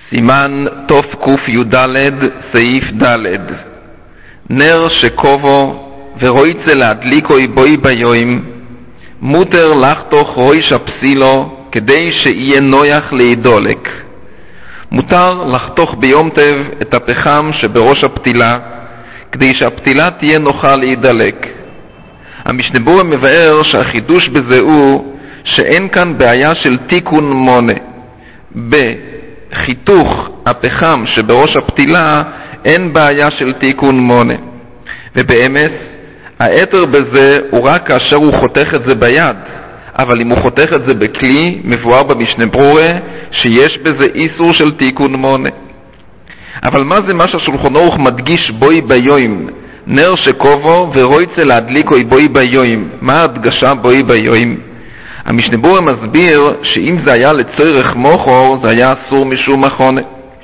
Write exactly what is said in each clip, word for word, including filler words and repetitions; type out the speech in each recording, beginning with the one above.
סימן תוף קוף י"ד סעיף ד' נר שקובו ורויצה להדליקוי בוי ביום מותר לחתוך רויש הפסילו כדי שיהיה נויח להידולק. מותר לחתוך ביום טב את הפחם שבראש הפתילה כדי שהפתילה תהיה נוחה להידלק. המשנה ברורה מבאר שהחידוש בזה הוא שאין כאן בעיה של תיקון מונה. בחיתוך הפחם שבראש הפתילה אין בעיה של תיקון מונה, ובאמת היתר בזה הוא רק כאשר הוא חותך את זה ביד, אבל אם הוא חותך את זה בכלי מבואר במשנה ברורה שיש בזה איסור של תיקון מונה. אבל מה זה מה שהשולחן ערוך מדגיש בוי ביום נר שקובו ורויצה להדליקוי בוי ביום? מה ההדגשה בוי ביום? המשנה ברורה מסביר שאם זה היה לצורך מוחור זה היה אסור משום מחונה.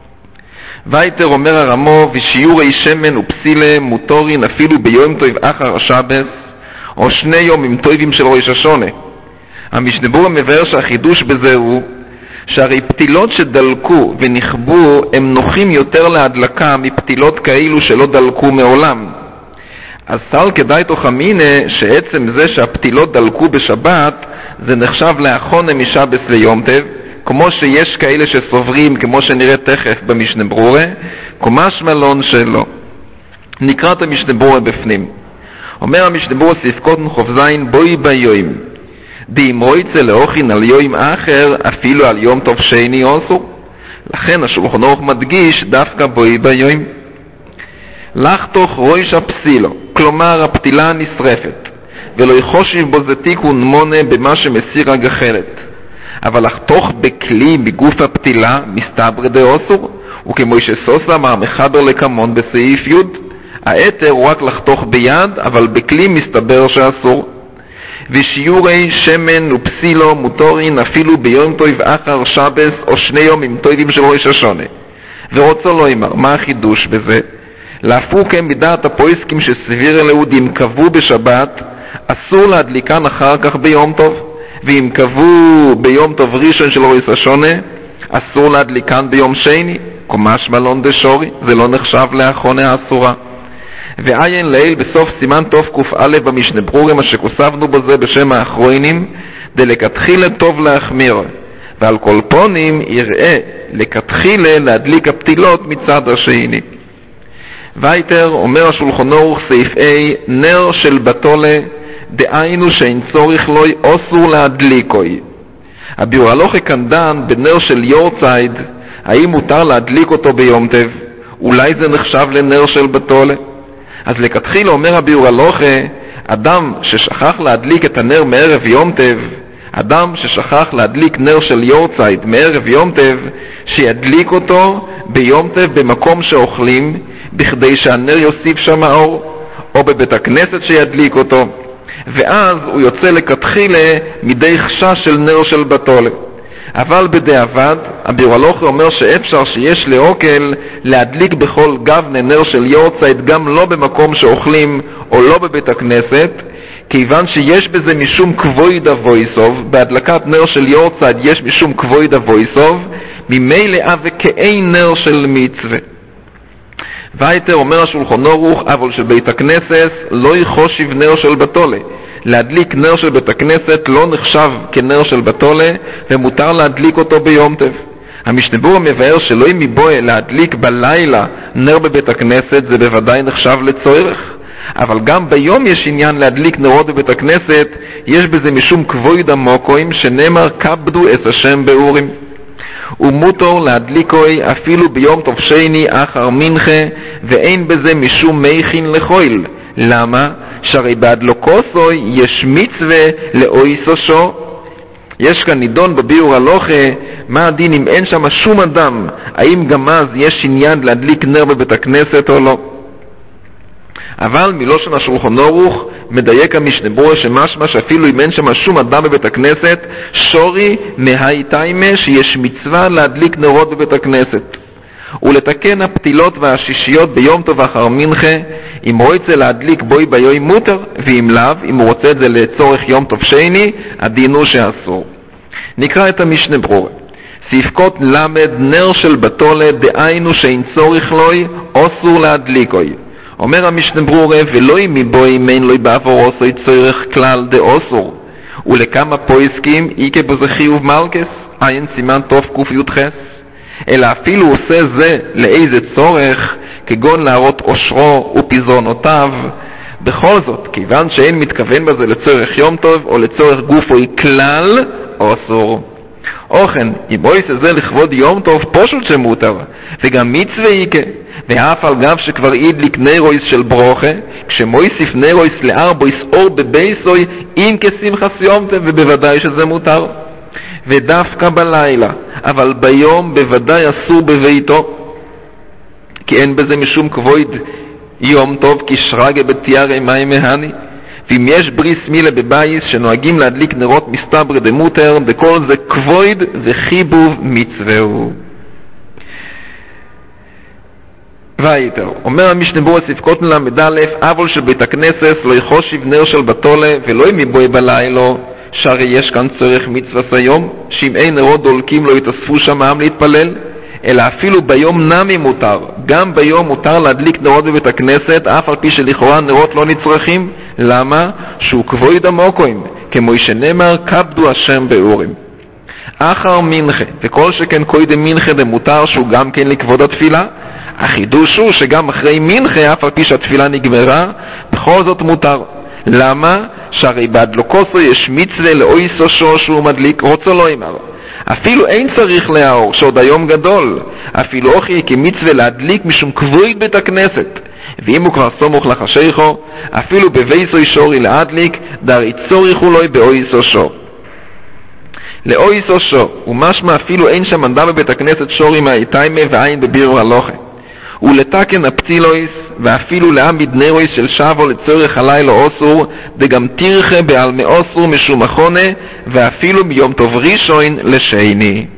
וייטר אומר הרמו ושיעורי שמן ופסילה מוטורין אפילו ביום טוב אחר השבס או שני יומים טובים של ראש השונה. המשנה ברורה מבאר שהחידוש בזה הוא שהרי פתילות שדלקו ונכבו הם נוחים יותר להדלקה מפתילות כאלו שלא דלקו מעולם. אז סל כדאי תוכמינה שעצם זה שהפתילות דלקו בשבת זה נחשב לאחונה משבס ליום טב, כמו שיש כאלה שסוברים, כמו שנראה תכף במשנה ברורה, כומש מלון שלו. נקרא את המשנה ברורה בפנים. אומר המשנה ברורה ספקותן חופזין בוי ביום די מויצה לאוכין על יום אחר אפילו על יום טוב שני אוסור. לכן השולחן ערוך מדגיש דווקא בוי ביום. לחתוך רויש הפסילו, כלומר הפתילה הנשרפת, ולא יחושיב בו זה תיקון מונה במה שמסיר הגחלת. אבל לחתוך בכלי בגוף הפתילה מסתבר דאוסור, וכמו שסוס אמר מחבר לקמון בסעיף י' היתר הוא רק לחתוך ביד, אבל בכלי מסתבר שאסור. ושיעורי שמן ופסילו מוטורין אפילו ביום טוב אחר שבס או שני יומים טובים של ראש השונה. ורוצה לא אמר, מה החידוש בזה? להפוקם בדעת הפויסקים שסביר הלאודים קבעו בשבת אסור להדליקן אחר כך ביום טוב, ואם קבעו ביום טוב ראשון של ראש השונה אסור להדליקן ביום שני, כומש מלון דשורי, זה לא נחשב לאחונה האסורה. ועיין ליל בסוף סימן תוף קוף א' במשנה ברורה מה שכוסבנו בזה בשם האחרונים דלכתחילה טוב להחמיר, ועל כל פונים יראה לכתחילה להדליק הפתילות מצד השני. וייטר אומר השולחן ערוך סעיף A נר של בתולה דהיינו שאין צורך לוי אסור להדליקוי. הביאור הלכה כאן דן בנר של יורצייד האם מותר להדליק אותו ביום טב, אולי זה נחשב לנר של בתולה. אז לכתחילה אומר הביאור הלכה אדם ששכח להדליק את הנר מערב יום טב, אדם ששכח להדליק נר של יורצייד מערב יום טב, שידליק אותו ביום טב במקום שאוכלים בכדי שהנר יוסיף שם האור, או בבית הכנסת שידליק אותו, ואז הוא יוצא לכתחילה מידי חשש של נר של בתולה. אבל בדיעבד הביאור הלכה אומר שאפשר שיש לאוכל להדליק בכל גבנה נר של יורצייד גם לא במקום שאוכלים או לא בבית הכנסת, כיוון שיש בזה משום כבוד אבויסוב, בהדלקת נר של יורצייד יש משום כבוד אבויסוב, ממילא וכאין נר של מצווה. וייטר אומר השולחן ערוך אבל שבית הכנסת לא יחושיב נר של בתולה. להדליק נר של בית הכנסת לא נחשב כנר של בתולה ומותר להדליק אותו ביום טב. המשנה ברורה מבאר שלא אם מבואה להדליק בלילה נר בבית הכנסת זה בוודאי נחשב לצורך, אבל גם ביום יש עניין להדליק נרות בבית הכנסת, יש בזה משום כבוד המוקוים שנאמר כבדו את השם באורים. ומותר להדליקוי אפילו ביום טוב שני אחר מנחה ואין בזה משום מייכין לחויל. למה? שהרי בהדלוקוסוי יש מצווה לאויסושו. יש כאן נידון בביאור הלכה מה הדין אם אין שם שום אדם, האם גם אז יש עניין להדליק נר בבית הכנסת או לא. אבל מלושן השולחן ערוך מדייק המשנה ברורה שמשמע שאפילו אם אין שם שום אדם בבית הכנסת שורי מהייתיימה שיש מצווה להדליק נרות בבית הכנסת. ולתקן הפתילות והשישיות ביום טוב אחר מנחה, אם הוא רוצה להדליק בוי ביום מותר, ואם לאו, אם הוא רוצה את זה לצורך יום טוב שני, הדין הוא שאסור. נקרא את המשנה ברורה. ספקות למד נר של בתולה דהיינו שאין צורך לוי אסור להדליקוי. אומר המשנה ברורה ולא מבוי מן לוי בעבור עושוי צורך כלל דאסור. ולכמה פויסקים איקה בזה חיוב מלכס עין סימן טוב ק"ח, אלא אפילו עושה זה לאיזה צורך כגון להראות עושרו ופזרונותיו. בכל זאת, כיוון שאין מתכוון בזה לצורך יום טוב או לצורך גופוי כלל, אסור. אוכן, אם עושה זה לכבוד יום טוב פשוט שמותר, וגם מצווה איקה, ואף על גב שכבר הדליק נרויס של ברוכה, כשמויסיף נרויס לארבויס אור בבייסוי אין כשמחס יום טוב, ובוודאי שזה מותר. ודווקא בלילה, אבל ביום בוודאי אסור בביתו, כי אין בזה משום כבוד יום טוב כשרגה בתיארי מים מהני. ואם יש בריס מילה בבייס שנוהגים להדליק נרות מסתבר דמותר, בכל זה כבוד וחיבוב מצווהו. והיתר, אומר המשנה ברורה ספקות מלמד א', אבל שבית הכנסת לא יחושיב נר של בתולה ולא מבוי בלילו, שהרי יש כאן צורך מצוות היום, שאם אין נרות דולקים לא יתאספו שם העם להתפלל, אלא אפילו ביום נמי מותר. גם ביום מותר להדליק נרות בבית הכנסת, אף על פי שלכאורה נרות לא נצרכים. למה? שהוא כבוד המוקוים, כמו שנאמר כבדו השם באורים. אחר מנחה, וכל שכן קודם מנחה דמותר שהוא גם כן לכבוד התפילה. החידוש הוא שגם אחרי מנחה, אף על פי שהתפילה נגמרה, בכל זאת מותר. למה? שהרי בהדלוקוסו יש מצווה לאויסו שור שהוא מדליק, רוצה לא אמר. אפילו אין צריך להאור שעוד היום גדול, אפילו אוכי כמצווה להדליק משום כבוד בית הכנסת. ואם הוא כבר סמוך לחשיכו, אפילו בבייסוי שורי להדליק, דרי צוריכו לוי באויסו שור. לאויסו שור, ומשמע אפילו אין שם מנדה בבית הכנסת שורי מהאיתיימה ועין בבירו הלוכה. ולתקן הפצילויס, ואפילו לעמיד נרויס של שבו לצורך הלילה אוסור, וגם תירחה בעל מאוסור משום החונה, ואפילו מיום טוב ראשון לשני.